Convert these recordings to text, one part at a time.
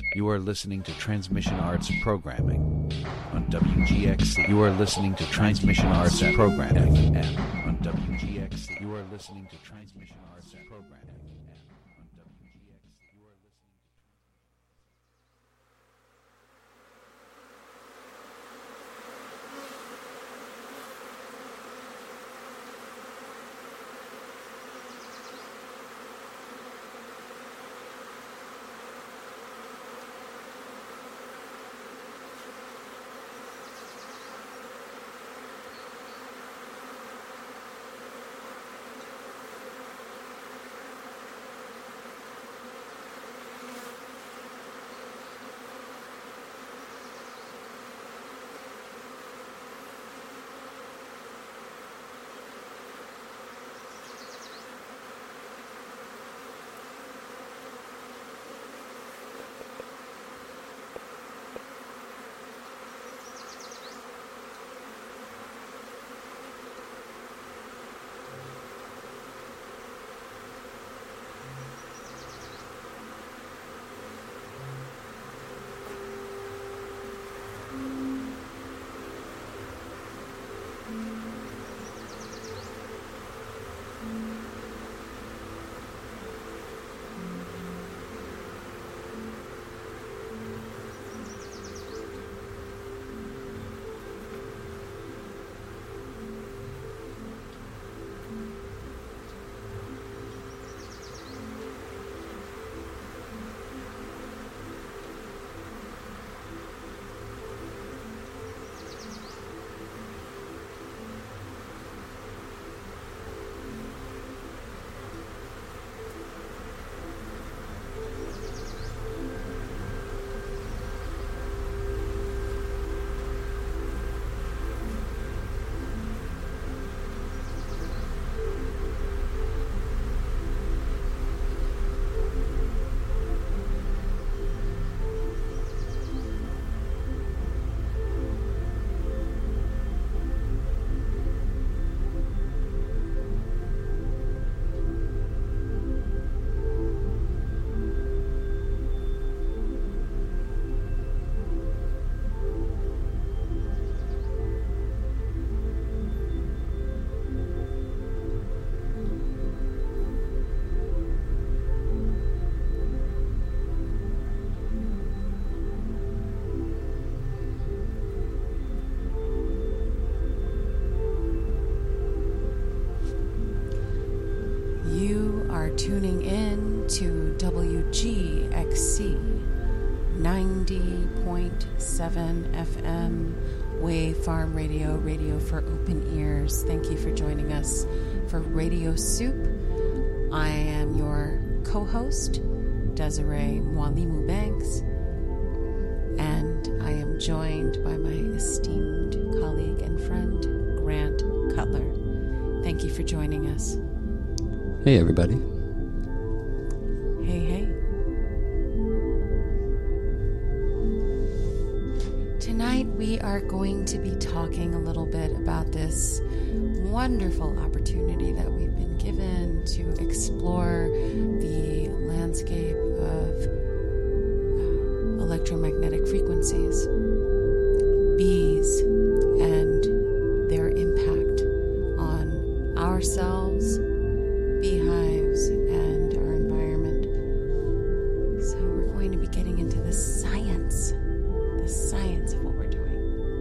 You are listening to Transmission Arts Programming on WGX. You are listening to Transmission Arts Programming on WGX. You are listening to Transmission Arts Programming on WGX. You are listening. Tuning in to WGXC 90.7 FM Wave Farm Radio, radio for open ears. Thank you for joining us for Radio Soup. I am your co-host, Desiree Mwalimu Banks, and I am joined by my esteemed colleague and friend, Grant Cutler. Thank you for joining us. Hey, everybody. Hey. Tonight we are going to be talking a little bit about this wonderful opportunity that we've been given to explore the landscape of electromagnetic frequencies, bees, and their impact on ourselves, beehives, and our environment. So we're going to be getting into the science of what we're doing.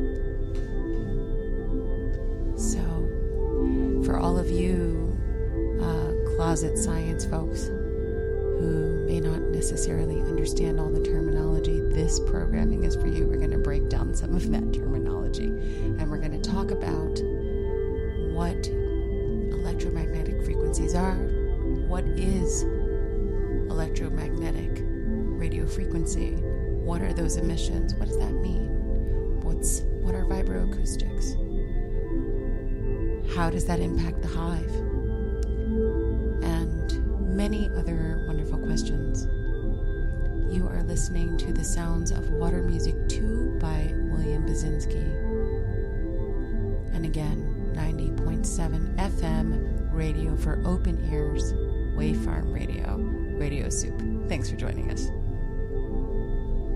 So for all of you closet science folks who may not necessarily understand all the terminology, this programming is for you. We're going to break down some of that terminology, and we're going to talk about what electromagnetic frequencies are, what is electromagnetic radio frequency, what are those emissions, what does that mean, what are vibroacoustics, how does that impact the hive, and many other wonderful questions. You are listening to the sounds of Water Music 2 by William Basinski, and again, 90.7 FM radio for open ears, Wave Farm Radio, Radio Soup. Thanks for joining us.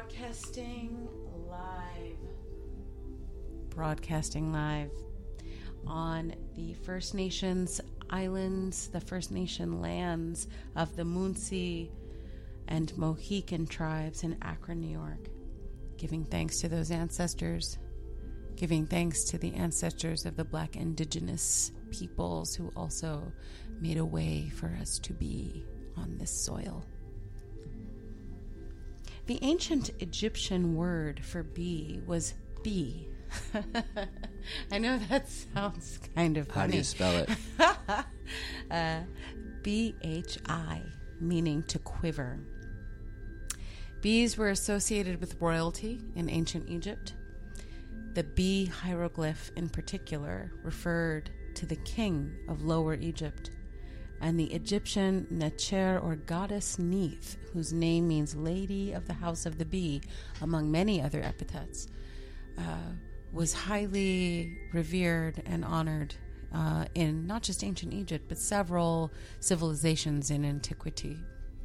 Broadcasting live on the First Nations islands, the First Nation lands of the Munsee and Mohican tribes in Akron, New York. Giving thanks to those ancestors, giving thanks to the ancestors of the Black Indigenous peoples who also made a way for us to be on this soil. The ancient Egyptian word for bee was bee. I know that sounds kind of funny. How do you spell it? B-H-I, meaning to quiver. Bees were associated with royalty in ancient Egypt. The bee hieroglyph in particular referred to the king of Lower Egypt, and the Egyptian Necher, or goddess Neith, whose name means lady of the house of the bee, among many other epithets, was highly revered and honored in not just ancient Egypt, but several civilizations in antiquity.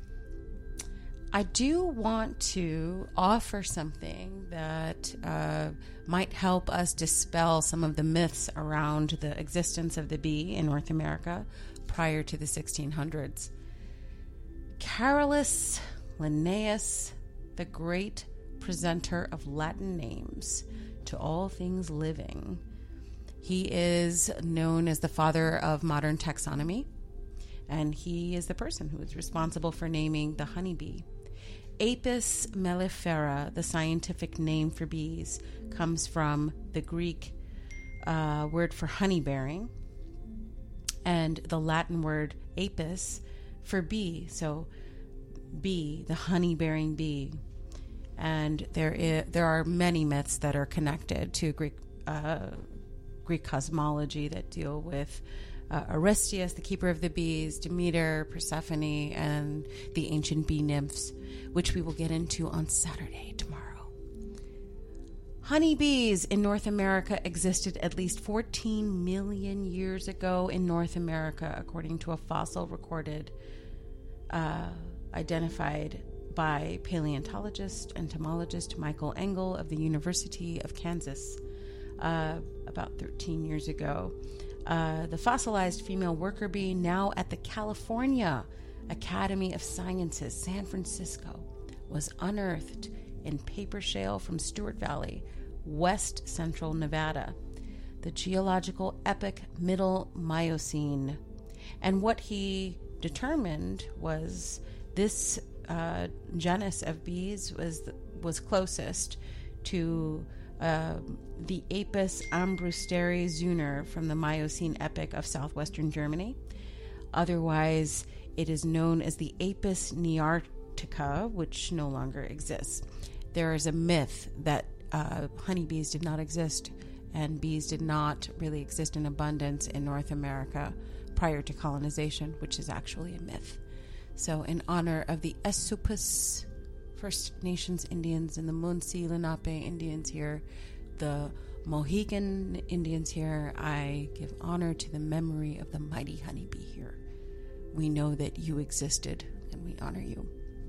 I do want to offer something that might help us dispel some of the myths around the existence of the bee in North America prior to the 1600s. Carolus Linnaeus, the great presenter of Latin names to all things living. He is known as the father of modern taxonomy, and he is the person who is responsible for naming the honeybee. Apis mellifera, the scientific name for bees, comes from the Greek word for honey-bearing, and the Latin word apis for bee, so bee, the honey-bearing bee. And there are many myths that are connected to Greek cosmology that deal with Aristeus, the keeper of the bees, Demeter, Persephone, and the ancient bee nymphs, which we will get into on Saturday, tomorrow. Honeybees in North America existed at least 14 million years ago in North America, according to a fossil recorded, identified by paleontologist, entomologist Michael Engel of the University of Kansas about 13 years ago. The fossilized female worker bee, now at the California Academy of Sciences, San Francisco, was unearthed in paper shale from Stewart Valley, west central Nevada, the geological epoch Middle Miocene. And what he determined was this genus of bees was closest to the Apis ambrusteri zuner from the Miocene epoch of southwestern Germany. Otherwise, it is known as the Apis nearctica, which no longer exists. There is a myth that honeybees did not exist, and bees did not really exist in abundance in North America prior to colonization, which is actually a myth. So in honor of the Esupus First Nations Indians and the Munsee Lenape Indians here, the Mohican Indians here, I give honor to the memory of the mighty honeybee here. We know that you existed, and we honor you.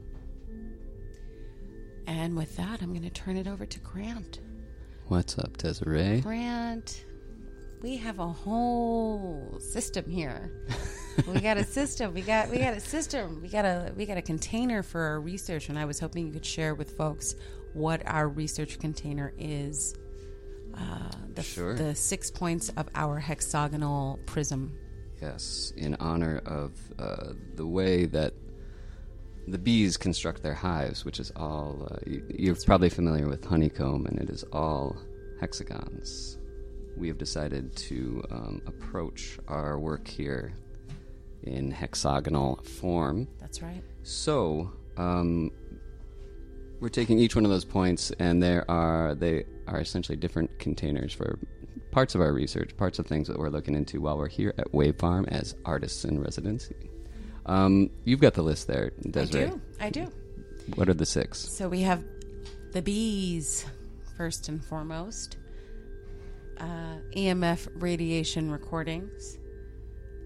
And with that, I'm going to turn it over to Grant. What's up, Desiree? Grant, we have a whole system here. We got a system. We got a system. We got a container for our research, and I was hoping you could share with folks what our research container is. Sure. The 6 points of our hexagonal prism. Yes, in honor of the way that the bees construct their hives, which is all, you're probably familiar with honeycomb, and it is all hexagons. We have decided to approach our work here in hexagonal form. That's right. So, we're taking each one of those points, and they are essentially different containers for parts of our research, parts of things that we're looking into while we're here at Wave Farm as artists in residency. You've got the list there, Desiree. I do. What are the 6? So we have the bees, first and foremost. EMF radiation recordings.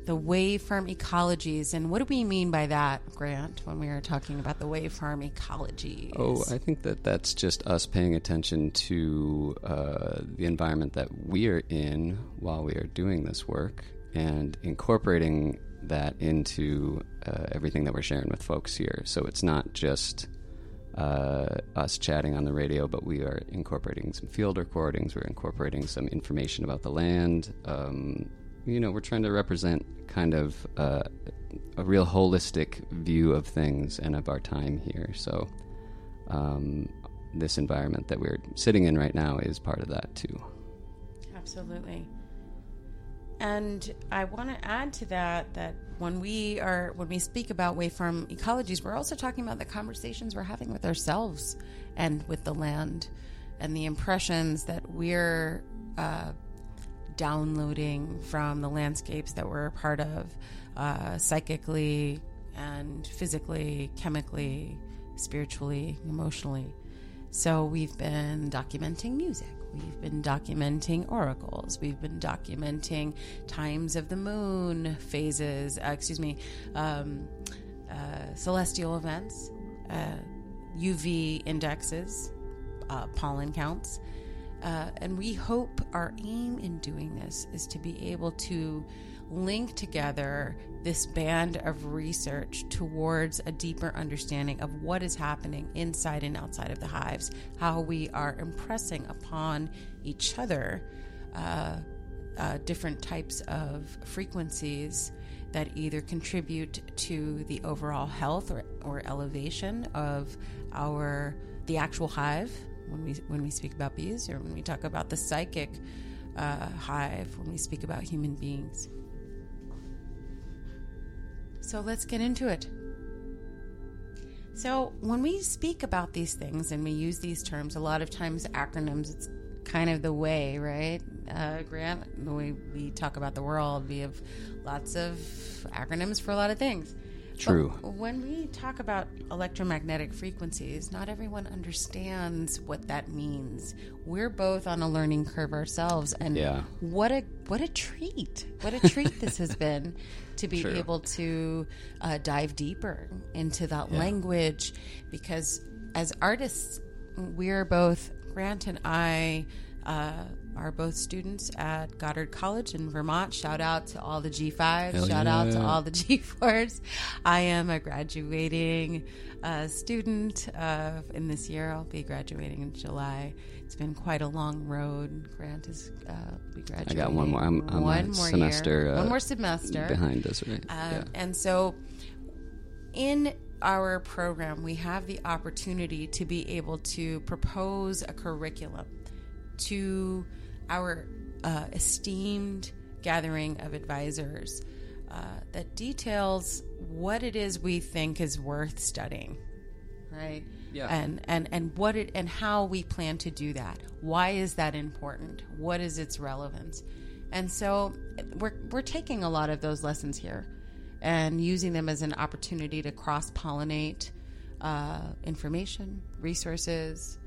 the waveform ecologies. And what do we mean by that, Grant, when we are talking about the waveform ecologies? Oh, I think that's just us paying attention to the environment that we are in while we are doing this work and incorporating that into everything that we're sharing with folks here. So it's not just us chatting on the radio, but we are incorporating some field recordings. We're incorporating some information about the land. We're trying to represent kind of a real holistic view of things and of our time here. So this environment that we're sitting in right now is part of that too. Absolutely. And I want to add to that when we speak about waveform ecologies, we're also talking about the conversations we're having with ourselves and with the land, and the impressions that we're downloading from the landscapes that we're a part of, psychically and physically, chemically, spiritually, emotionally. So we've been documenting music. We've been documenting oracles. We've been documenting times of the moon, phases, celestial events, UV indexes, pollen counts. And we hope our aim in doing this is to be able to link together this band of research towards a deeper understanding of what is happening inside and outside of the hives, how we are impressing upon each other different types of frequencies that either contribute to the overall health or elevation of the actual hive, when we speak about bees, or when we talk about the psychic hive, when we speak about human beings. So let's get into it. So when we speak about these things and we use these terms, a lot of times acronyms, it's kind of the way, right? Grant, the way we talk about the world, we have lots of acronyms for a lot of things. True. But when we talk about electromagnetic frequencies, not everyone understands what that means. We're both on a learning curve ourselves, and what a treat! What a treat this has been to be able to dive deeper into that language, because as artists, we're both, Grant and I are both students at Goddard College in Vermont. Shout out to all the G5s. Shout out to all the G4s. I am a graduating student in this year. I'll be graduating in July. It's been quite a long road. Grant is be graduating. I got one more. I'm one more semester. Year. One more semester behind us, right? And so, in our program, we have the opportunity to be able to propose a curriculum to our esteemed gathering of advisors that details what it is we think is worth studying, right? Yeah. And what it and how we plan to do that. Why is that important? What is its relevance? And so we're taking a lot of those lessons here and using them as an opportunity to cross-pollinate information, resources,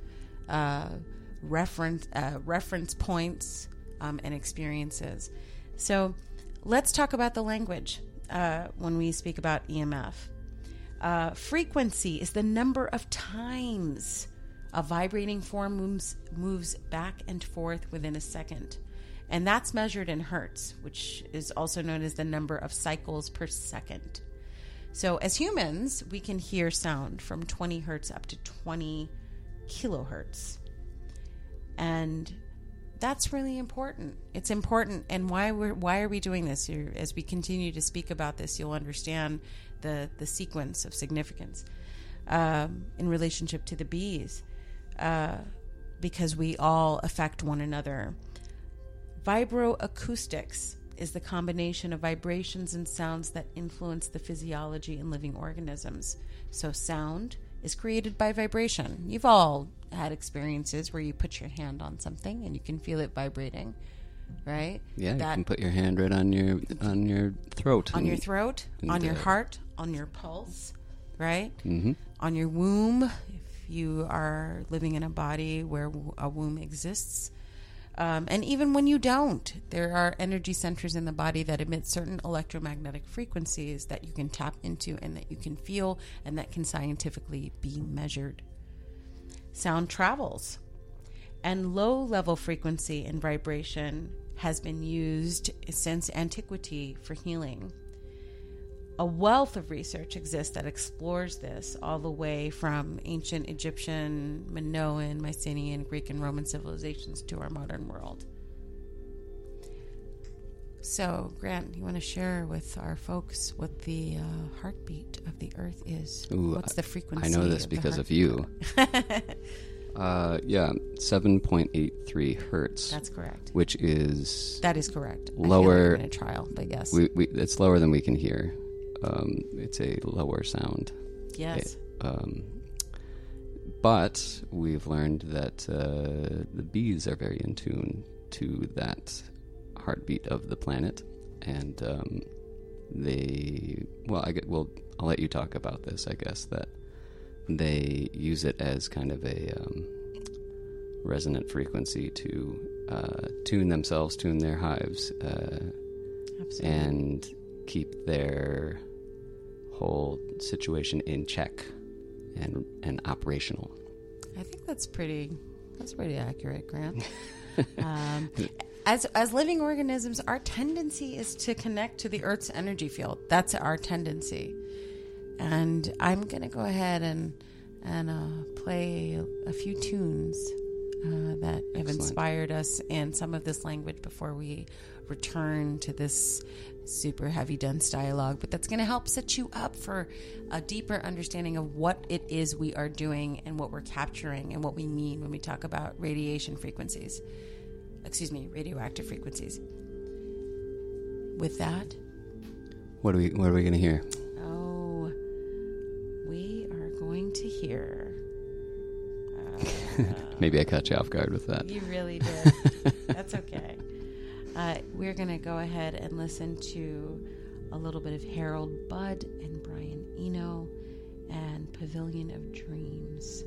reference points, and experiences. So let's talk about the language when we speak about EMF. Frequency is the number of times a vibrating form moves back and forth within a second. And that's measured in hertz, which is also known as the number of cycles per second. So as humans, we can hear sound from 20 hertz up to 20 kilohertz. And that's really important. It's important. And why are we doing this? As we continue to speak about this, you'll understand the sequence of significance in relationship to the bees, because we all affect one another. Vibroacoustics is the combination of vibrations and sounds that influence the physiology in living organisms. So sound is created by vibration. You've all had experiences where you put your hand on something and you can feel it vibrating, right? Yeah, you can put your hand right on your throat. On your throat, on your heart, on your pulse, right? Mm-hmm. On your womb, if you are living in a body where a womb exists. And even when you don't, there are energy centers in the body that emit certain electromagnetic frequencies that you can tap into and that you can feel and that can scientifically be measured. Sound travels, and low-level frequency and vibration has been used since antiquity for healing. A wealth of research exists that explores this, all the way from ancient Egyptian, Minoan, Mycenaean, Greek, and Roman civilizations to our modern world. So, Grant, you want to share with our folks what the heartbeat of the Earth is? Ooh, what's the frequency? I know this because of you. 7.83 hertz. That's correct. Which is... That is correct. Lower... I feel like I'm in a trial, but yes. It's lower than we can hear. It's a lower sound. Yes. But we've learned that the bees are very in tune to that heartbeat of the planet. And I'll let you talk about this, I guess, that they use it as kind of a resonant frequency to tune themselves, tune their hives, and keep their whole situation in check and operational. I think that's pretty accurate, Grant. As living organisms, our tendency is to connect to the Earth's energy field. That's our tendency. And I'm going to go ahead and play a few tunes that have inspired us in some of this language before we return to this super heavy, dense dialogue. But that's going to help set you up for a deeper understanding of what it is we are doing and what we're capturing and what we mean when we talk about radioactive frequencies. With that, what are we going to hear? We are going to hear... Maybe I caught you off guard with that. You really did. That's okay. We're going to go ahead and listen to a little bit of Harold Budd and Brian Eno and Pavilion of Dreams.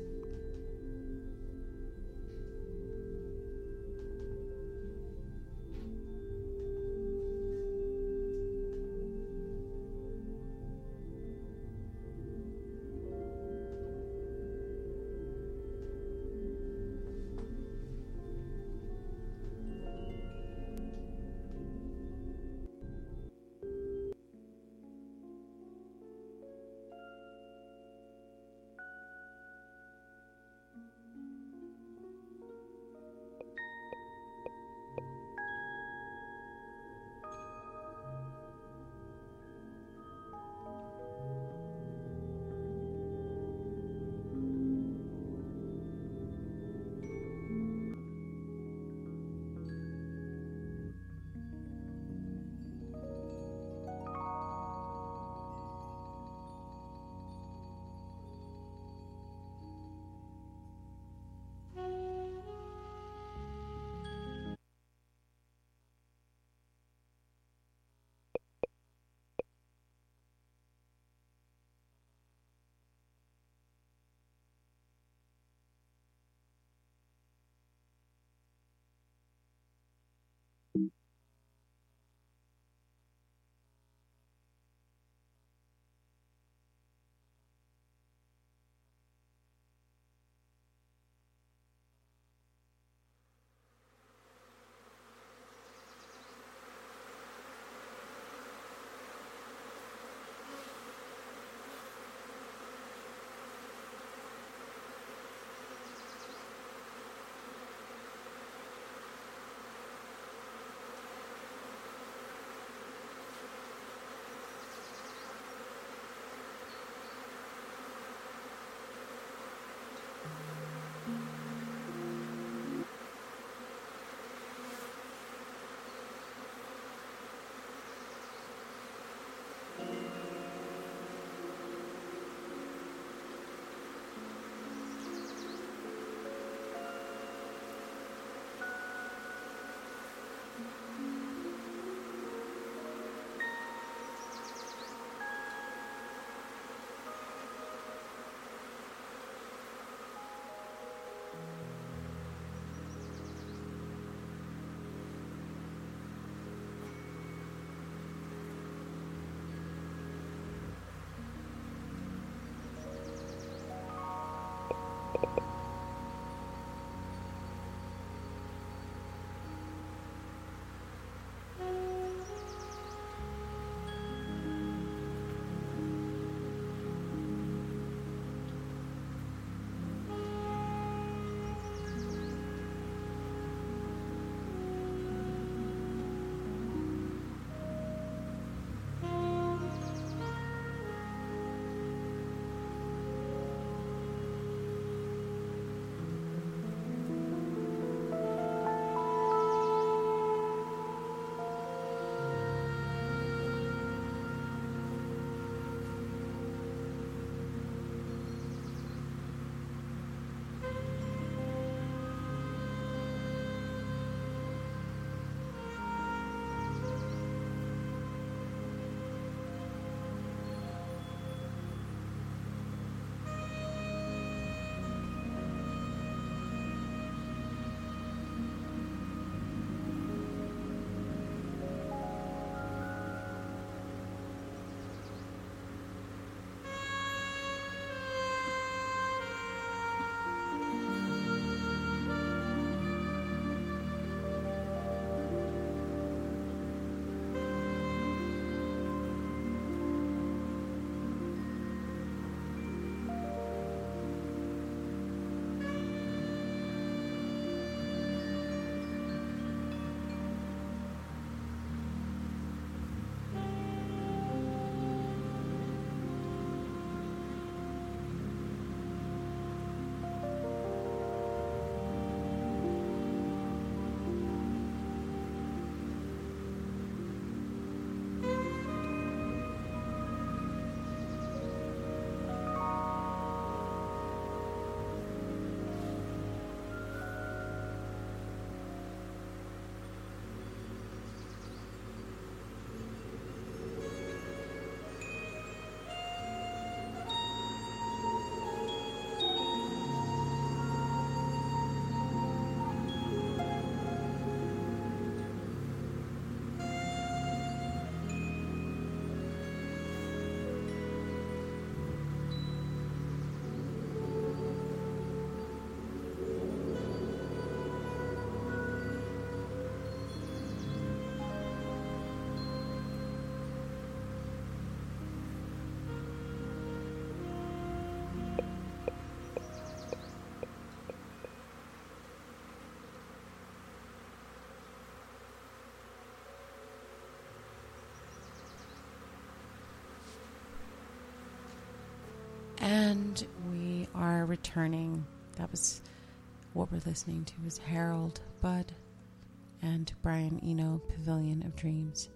And we are returning. That was what we're listening to was Harold Budd and Brian Eno, Pavilion of Dreams.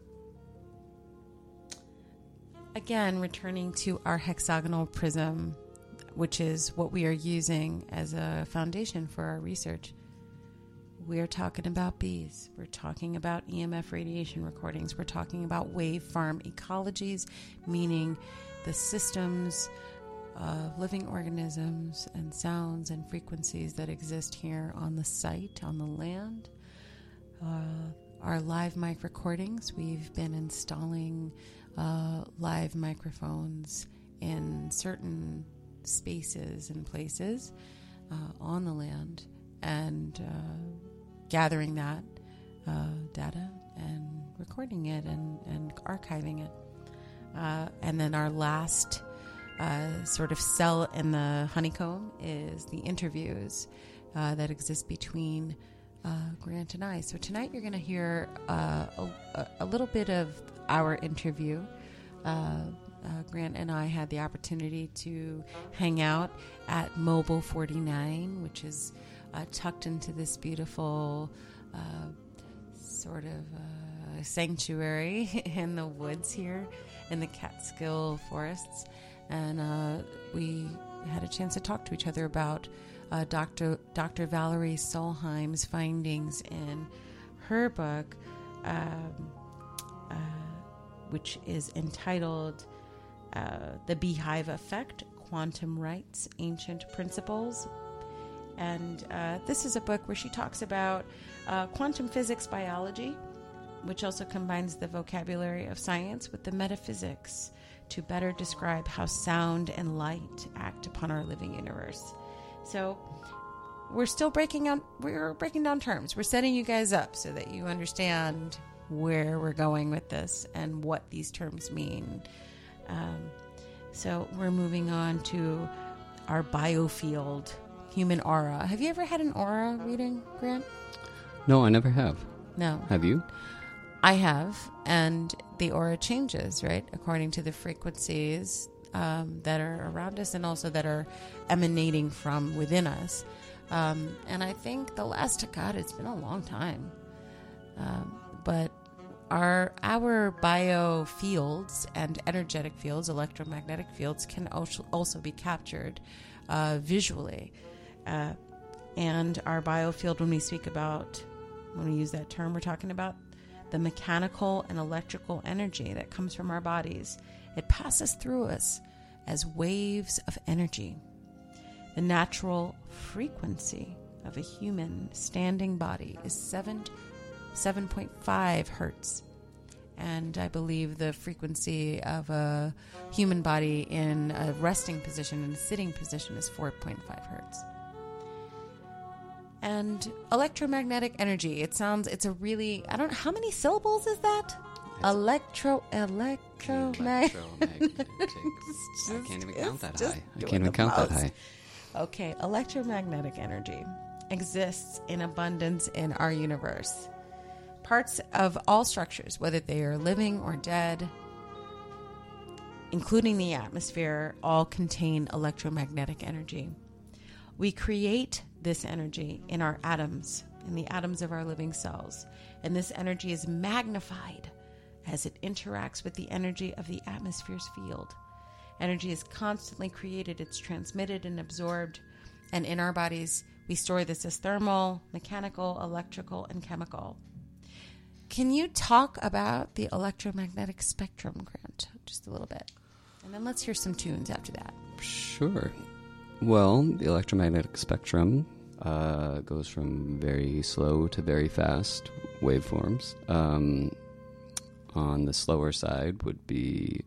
Again, returning to our hexagonal prism, which is what we are using as a foundation for our research. We're talking about bees. We're talking about EMF radiation recordings. We're talking about wave farm ecologies, meaning the systems of living organisms and sounds and frequencies that exist here on the site, on the land. Our live mic recordings, we've been installing live microphones in certain spaces and places on the land and gathering that data and recording it and archiving it. And then our last sort of cell in the honeycomb is the interviews that exist between Grant and I. So tonight you're going to hear a little bit of our interview. Grant and I had the opportunity to hang out at Mobile 49, which is tucked into this beautiful sort of sanctuary in the woods here in the Catskill forests. And we had a chance to talk to each other about Dr. Valerie Solheim's findings in her book, which is entitled The Beehive Effect, Quantum Rights, Ancient Principles. And this is a book where she talks about quantum physics biology, which also combines the vocabulary of science with the metaphysics to better describe how sound and light act upon our living universe. So we're breaking down terms. We're setting you guys up so that you understand where we're going with this and what these terms mean. So we're moving on to our biofield, human aura. Have you ever had an aura reading, Grant? No, I never have. No. Have you? I have, and the aura changes, right, according to the frequencies that are around us and also that are emanating from within us. And I think the last, God, it's been a long time. But our biofields and energetic fields, electromagnetic fields, can also be captured visually. And our biofield, when we use that term, we're talking about the mechanical and electrical energy that comes from our bodies. It passes through us as waves of energy. The natural frequency of a human standing body is 7.5 hertz. And I believe the frequency of a human body in a resting position, in a sitting position, is 4.5 hertz. And electromagnetic energy, it's a really, I don't know, how many syllables is that? Electromagnetic. I can't even count that high. Okay, electromagnetic energy exists in abundance in our universe. Parts of all structures, whether they are living or dead, including the atmosphere, all contain electromagnetic energy. We create this energy in our atoms, in the atoms of our living cells, and this energy is magnified as it interacts with the energy of the atmosphere's field. Energy is constantly created, it's transmitted and absorbed, and in our bodies, we store this as thermal, mechanical, electrical, and chemical. Can you talk about the electromagnetic spectrum, Grant, just a little bit? And then let's hear some tunes after that. Sure. Well, the electromagnetic spectrum goes from very slow to very fast waveforms. On the slower side would be,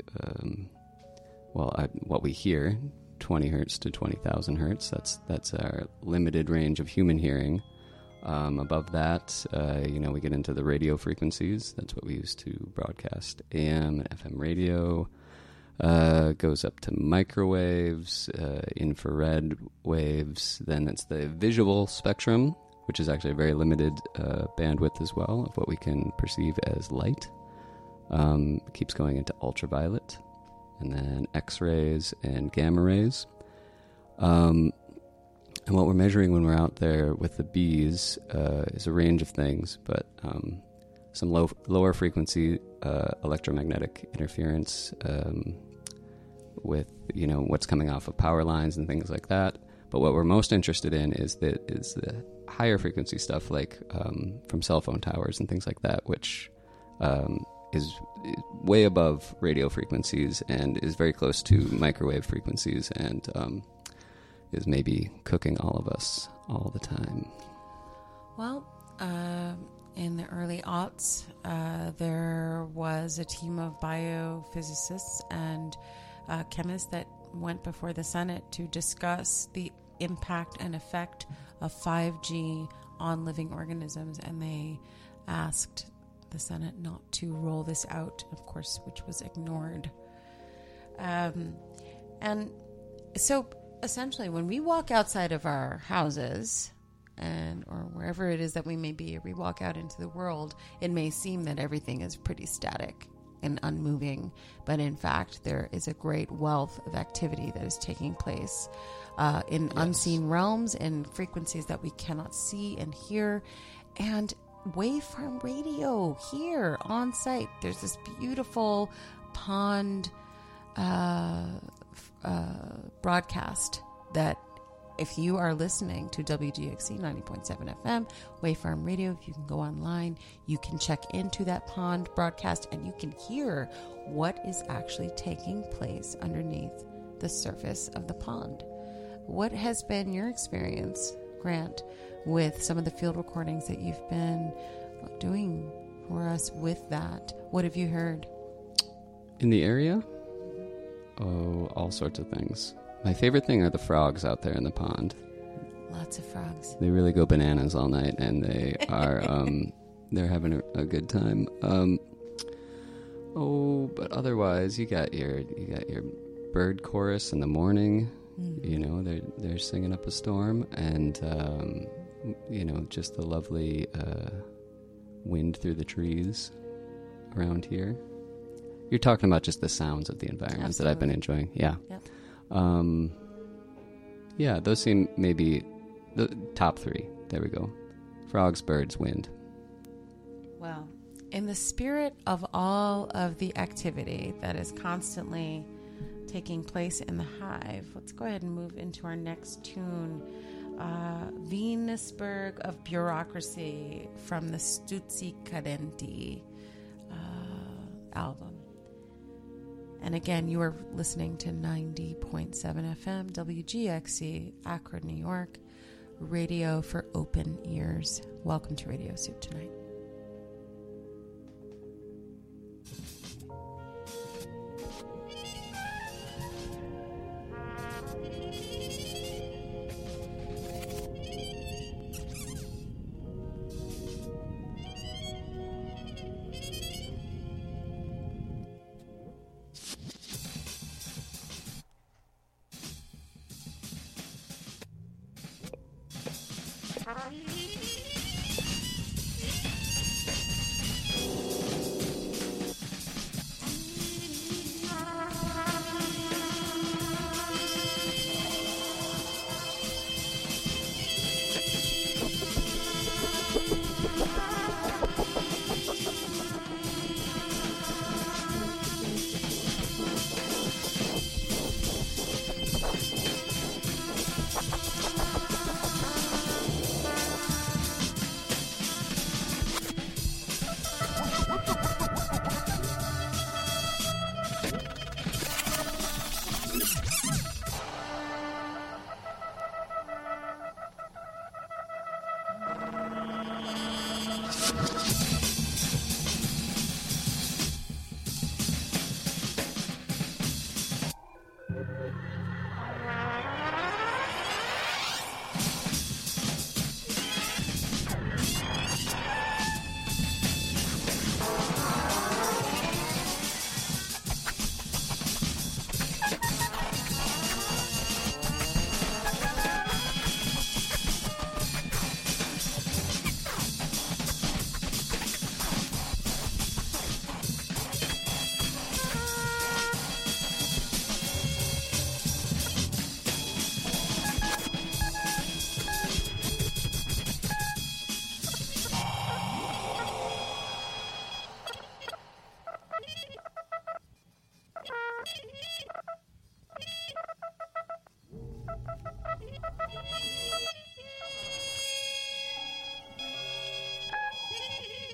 what we hear, 20 hertz to 20,000 hertz. That's our limited range of human hearing. Above that, we get into the radio frequencies. That's what we use to broadcast AM and FM radio. Goes up to microwaves, infrared waves. Then it's the visual spectrum, which is actually a very limited bandwidth as well of what we can perceive as light. Keeps going into ultraviolet, and then X-rays and gamma rays. And what we're measuring when we're out there with the bees is a range of things, but some lower frequency electromagnetic interference with, what's coming off of power lines and things like that. But what we're most interested in is the higher frequency stuff, like from cell phone towers and things like that, which is way above radio frequencies and is very close to microwave frequencies and is maybe cooking all of us all the time. Well, in the early aughts, there was a team of biophysicists and chemists that went before the Senate to discuss the impact and effect of 5G on living organisms, and they asked the Senate not to roll this out, of course, which was ignored. And so essentially, when we walk outside of our houses or wherever it is that we may be, or we walk out into the world, it may seem that everything is pretty static and unmoving, but in fact, there is a great wealth of activity that is taking place in unseen realms and frequencies that we cannot see and hear. And Wavefarm Radio here on site, there's this beautiful pond broadcast that, if you are listening to WGXC 90.7 FM, Wavefarm Radio, if you can go online, you can check into that pond broadcast and you can hear what is actually taking place underneath the surface of the pond. What has been your experience, Grant, with some of the field recordings that you've been doing for us with that? What have you heard? In the area? Oh, all sorts of things. My favorite thing are the frogs out there in the pond. Lots of frogs. They really go bananas all night, and they are they're having a good time. But otherwise, you got your bird chorus in the morning. They're singing up a storm, and just the lovely wind through the trees around here. You're talking about just the sounds of the environment. Absolutely. That I've been enjoying. Yeah. Yep. Those seem maybe the top three. There we go. Frogs, birds, wind. Well, in the spirit of all of the activity that is constantly taking place in the hive, let's go ahead and move into our next tune. Venusberg of Bureaucracy from the Stuzzi Cadenti album. And again, you are listening to 90.7 FM, WGXC, Akron, New York, radio for open ears. Welcome to Radio Soup tonight.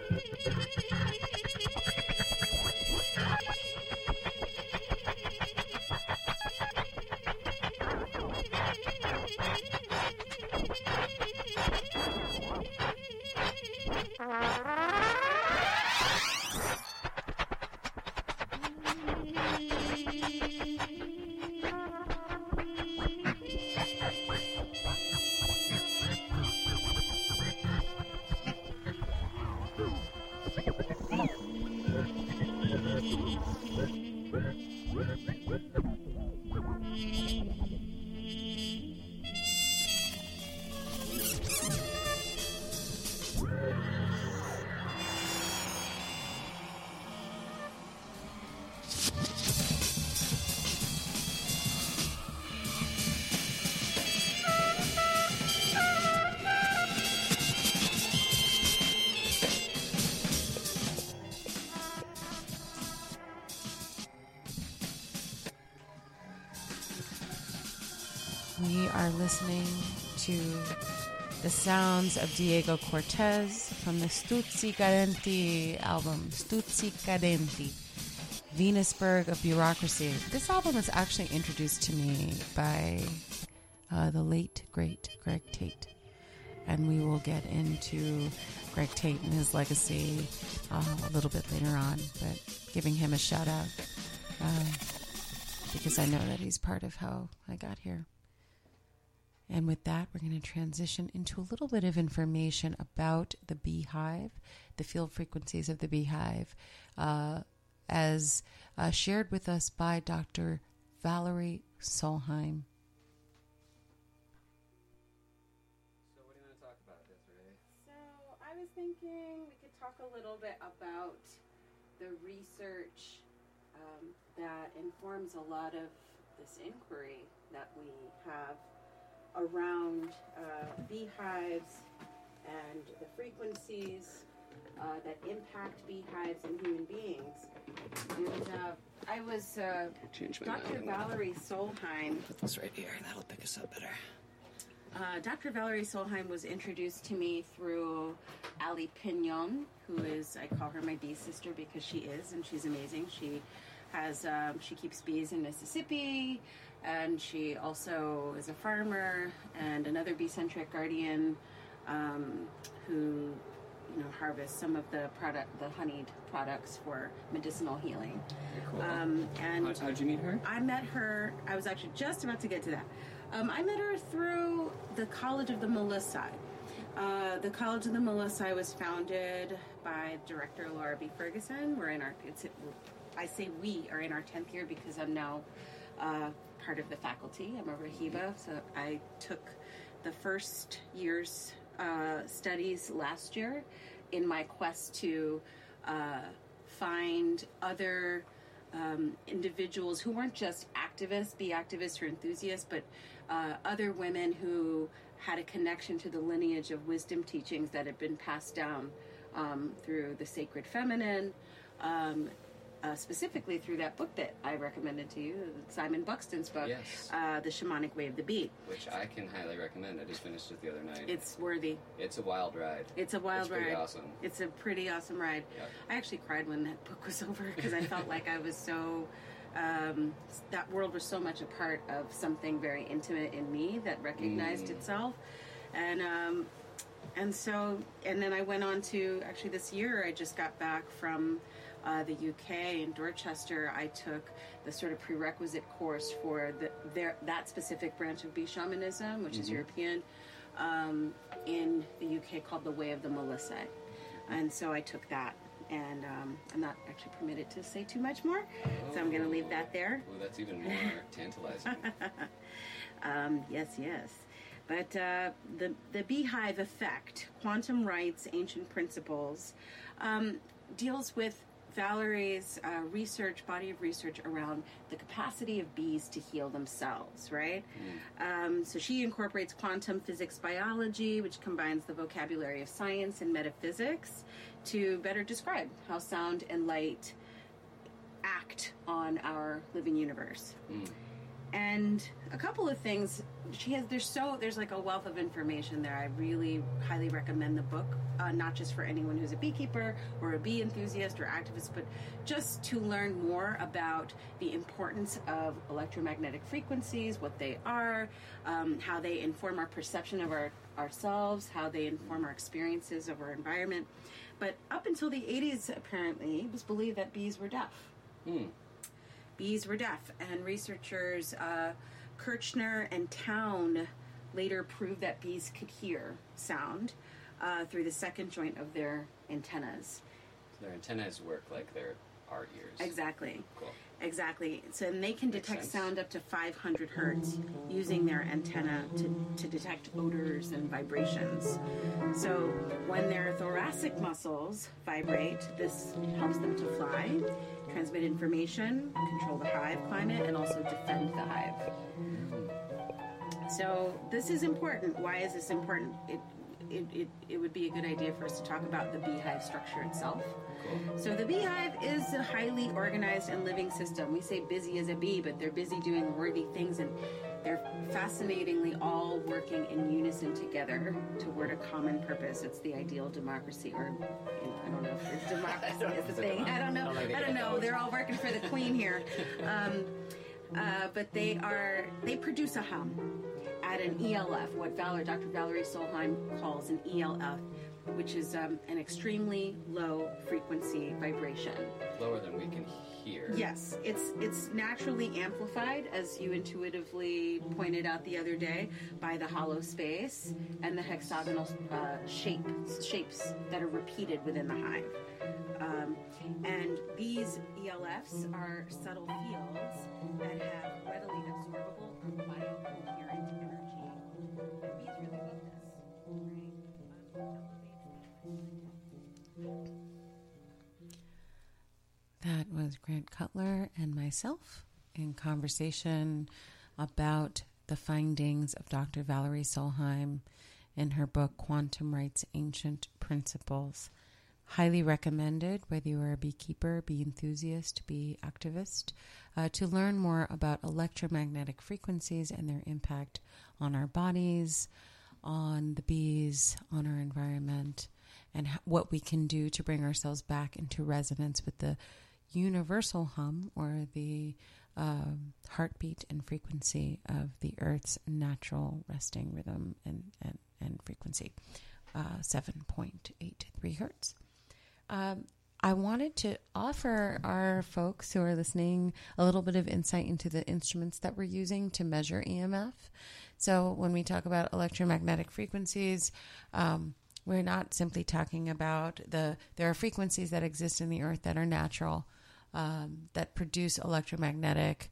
We are listening to the sounds of Diego Cortez from the Stuzzi Cadenti album, Stuzzi Cadenti, Venusberg of Bureaucracy. This album was actually introduced to me by the late, great Greg Tate. And we will get into Greg Tate and his legacy a little bit later on, but giving him a shout out because I know that he's part of how I got here. And with that, we're going to transition into a little bit of information about the beehive, the field frequencies of the beehive, as shared with us by Dr. Valerie Solheim. So what do you want to talk about, Desiree? So I was thinking we could talk a little bit about the research that informs a lot of this inquiry that we have around beehives and the frequencies that impact beehives and human beings. And I was Dr. Valerie Solheim. Put this right here. That'll pick us up better. Dr. Valerie Solheim was introduced to me through Ali Pignon, who is, I call her my bee sister because she is, and she's amazing. She has, she keeps bees in Mississippi, and she also is a farmer and another bee-centric guardian who, you know, harvests some of the honeyed products for medicinal healing. Cool. And how'd you meet her? I met her, I was actually just about to get to that. I met her through the College of the Melissae. The College of the Melissae was founded by director Laura B. Ferguson. We're in our, I say we are in our 10th year because I'm now part of the faculty. I'm a Rahiba, so I took the first year's studies last year in my quest to find other individuals who weren't just activists, bee activists or enthusiasts, but other women who had a connection to the lineage of wisdom teachings that had been passed down through the sacred feminine, specifically through that book that I recommended to you, Simon Buxton's book, yes. The Shamanic Way of the Bee. Which I can highly recommend. I just finished it the other night. It's worthy. It's a wild ride. It's a wild ride. It's pretty awesome. It's a pretty awesome ride. Yep. I actually cried when that book was over because I felt like I was so... that world was so much a part of something very intimate in me that recognized itself. And then I went on to, actually this year, I just got back from the UK in Dorchester. I took the sort of prerequisite course for that specific branch of bee shamanism, which is European, in the UK called the Way of the Melissae. And so I took that. And I'm not actually permitted to say too much more, so I'm going to leave that there. Well, that's even more tantalizing. Yes. But the beehive effect, quantum rights, ancient principles, deals with Valerie's body of research around the capacity of bees to heal themselves, right? So she incorporates quantum physics biology, which combines the vocabulary of science and metaphysics to better describe how sound and light act on our living universe. And a couple of things there's like a wealth of information there. I really highly recommend the book, not just for anyone who's a beekeeper or a bee enthusiast or activist, but just to learn more about the importance of electromagnetic frequencies, what they are, how they inform our perception of ourselves, how they inform our experiences of our environment. But up until the 80s, apparently, it was believed that bees were deaf. Bees were deaf, and researchers Kirchner and Town later proved that bees could hear sound through the second joint of their antennas. Their antennas work like our ears. Exactly. Cool. Exactly. So and they can detect sound up to 500 hertz using their antenna to detect odors and vibrations. So when their thoracic muscles vibrate, this helps them to fly, transmit information, control the hive climate, and also defend the hive. So this is important. Why is this important? It would be a good idea for us to talk about the beehive structure itself. Cool. So the beehive is a highly organized and living system. We say busy as a bee, but they're busy doing worthy things, and they're fascinatingly all working in unison together toward a common purpose. It's the ideal democracy, or I don't know if democracy is the thing. I don't know. They're all working for the queen here. But they produce a hum at an ELF, what Dr. Valerie Solheim calls an ELF, which is an extremely low frequency vibration. Lower than we can hear. Yes, it's naturally amplified, as you intuitively pointed out the other day, by the hollow space and the hexagonal shapes that are repeated within the hive. And these ELFs are subtle fields that have readily absorbable or biocoherent energy. And bees really need this, That was Grant Cutler and myself in conversation about the findings of Dr. Valerie Solheim in her book, Quantum Rights Ancient Principles. Highly recommended, whether you are a beekeeper, bee enthusiast, bee activist, to learn more about electromagnetic frequencies and their impact on our bodies, on the bees, on our environment, and what we can do to bring ourselves back into resonance with the universal hum, or the heartbeat and frequency of the Earth's natural resting rhythm and frequency, 7.83 hertz. I wanted to offer our folks who are listening a little bit of insight into the instruments that we're using to measure EMF. So when we talk about electromagnetic frequencies, we're not simply talking about there are frequencies that exist in the earth that are natural, that produce electromagnetic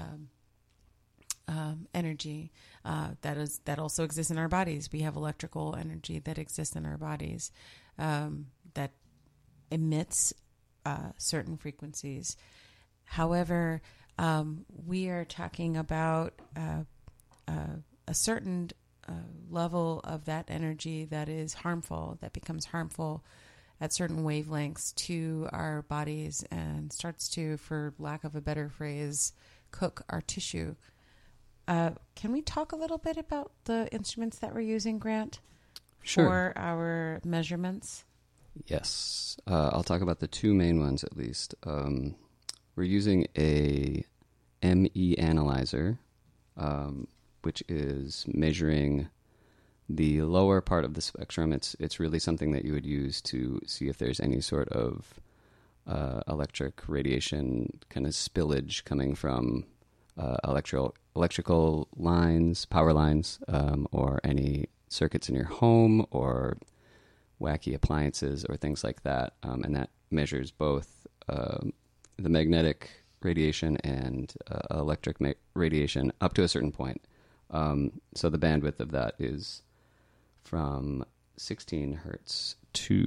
energy that also exists in our bodies. We have electrical energy that exists in our bodies that emits certain frequencies. However, we are talking about a certain level of that energy that is harmful, that becomes harmful at certain wavelengths to our bodies and starts to, for lack of a better phrase, cook our tissue. Can we talk a little bit about the instruments that we're using, Grant? Sure. For our measurements? Yes. I'll talk about the two main ones at least. We're using a ME analyzer, which is measuring the lower part of the spectrum. It's really something that you would use to see if there's any sort of electric radiation kind of spillage coming from electrical lines, power lines, or any circuits in your home, or wacky appliances or things like that. And that measures both the magnetic radiation and electric radiation up to a certain point. So the bandwidth of that is from 16 hertz to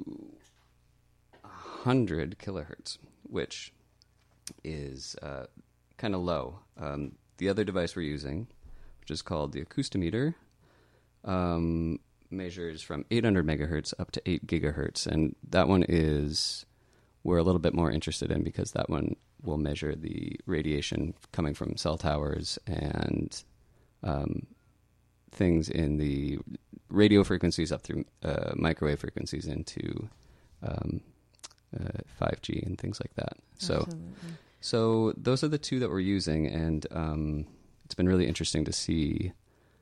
100 kilohertz, which is kind of low. The other device we're using, which is called the acoustometer, measures from 800 megahertz up to 8 gigahertz, and that one is we're a little bit more interested in, because that one will measure the radiation coming from cell towers and things in the radio frequencies up through microwave frequencies into 5G and things like that. So those are the two that we're using, and it's been really interesting to see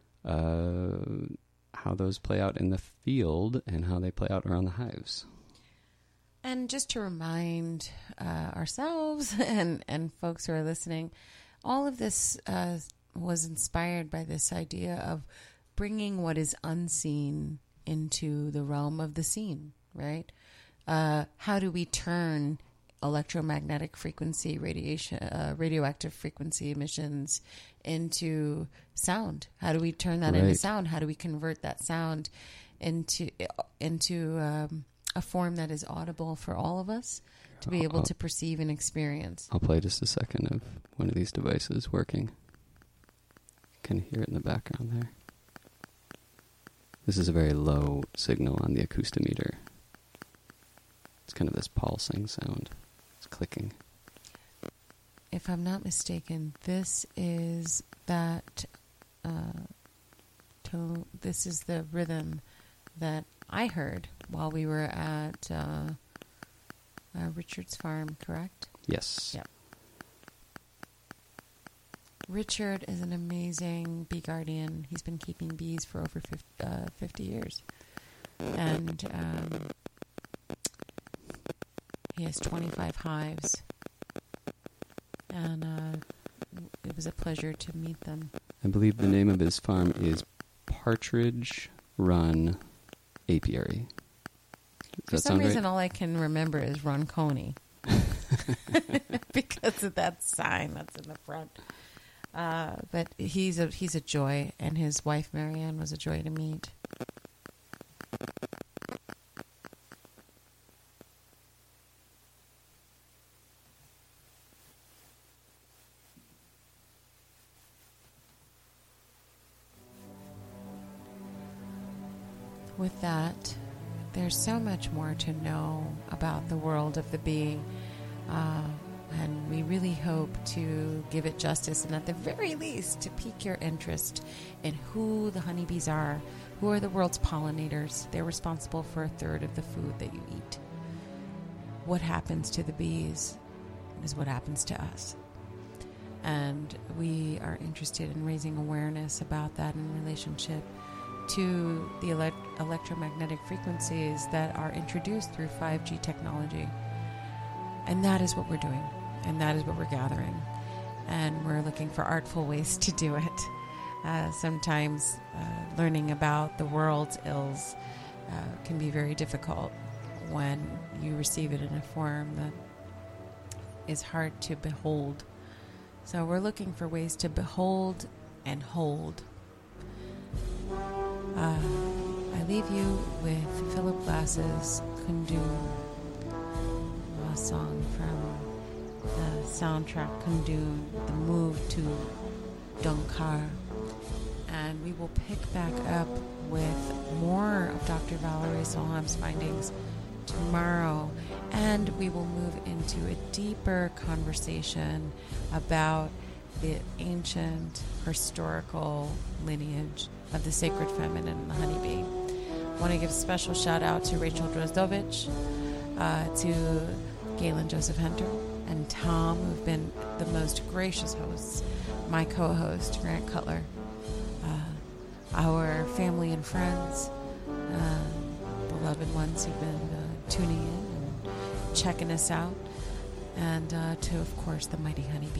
how those play out in the field and how they play out around the hives. And just to remind ourselves and folks who are listening, all of this was inspired by this idea of bringing what is unseen into the realm of the seen, right? How do we turn electromagnetic frequency radiation, radioactive frequency emissions into sound? How do we turn that into sound? How do we convert that sound into a form that is audible for all of us to be able to perceive and experience? I'll play just a second of one of these devices working. You can hear it in the background there. This is a very low signal on the acoustimeter. It's kind of this pulsing sound. It's clicking. If I'm not mistaken, this is that tone. This is the rhythm that I heard while we were at Richard's farm, correct? Yes. Yep. Richard is an amazing bee guardian. He's been keeping bees for over 50 years. And he has 25 hives. And it was a pleasure to meet them. I believe the name of his farm is Partridge Run Apiary. For some reason, all I can remember is Ronconi. Because of that sign that's in the front. But he's a joy, and his wife Marianne was a joy to meet. With that, there's so much more to know about the world of the bee. And we really hope to give it justice, and at the very least, to pique your interest in who the honeybees are, who are the world's pollinators. They're responsible for a third of the food that you eat. What happens to the bees is what happens to us. And we are interested in raising awareness about that in relationship to the electromagnetic frequencies that are introduced through 5G technology. And that is what we're doing. And that is what we're gathering. And we're looking for artful ways to do it. Sometimes learning about the world's ills can be very difficult when you receive it in a form that is hard to behold. So we're looking for ways to behold and hold. I leave you with Philip Glass's Kundun, a song from the soundtrack Kundun, the move to Dunkar. And we will pick back up with more of Dr. Valerie Solheim's findings tomorrow. And we will move into a deeper conversation about the ancient historical lineage of the sacred feminine and the honeybee. I want to give a special shout out to Rachel Drozdovich, to Galen Joseph Hunter, and Tom, who've been the most gracious hosts, my co-host, Grant Cutler, our family and friends, beloved ones who've been tuning in and checking us out, and to, of course, the mighty honeybee.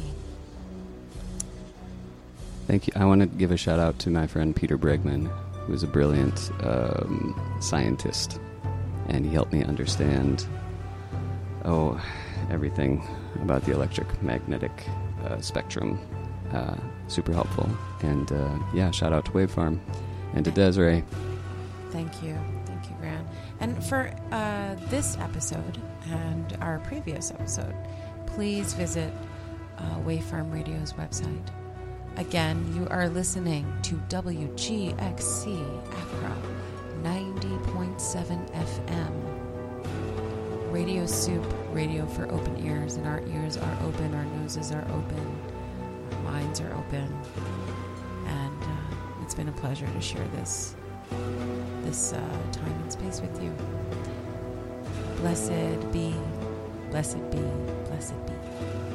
Thank you. I want to give a shout out to my friend Peter Bregman, who is a brilliant scientist, and he helped me understand everything about the electromagnetic spectrum. Super helpful. And shout out to Wave Farm and to Desiree. Thank you, Grant. And for this episode and our previous episode, please visit Wave Farm Radio's website. Again, you are listening to WGXC Accra 90.7 FM Radio Soup, radio for open ears, and our ears are open, our noses are open, our minds are open, and it's been a pleasure to share this time and space with you. Blessed be, blessed be, blessed be.